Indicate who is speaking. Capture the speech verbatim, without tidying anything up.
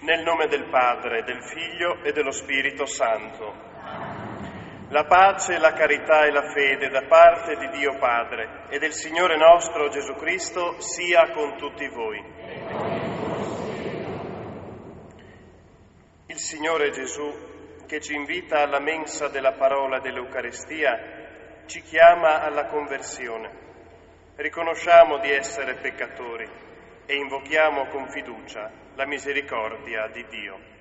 Speaker 1: Nel nome del Padre, del Figlio e dello Spirito Santo. La pace, la carità e la fede da parte di Dio Padre e del Signore nostro Gesù Cristo sia con tutti voi. Il Signore Gesù, che ci invita alla mensa della parola dell'Eucaristia, ci chiama alla conversione. Riconosciamo di essere peccatori e invochiamo con fiducia la misericordia di Dio.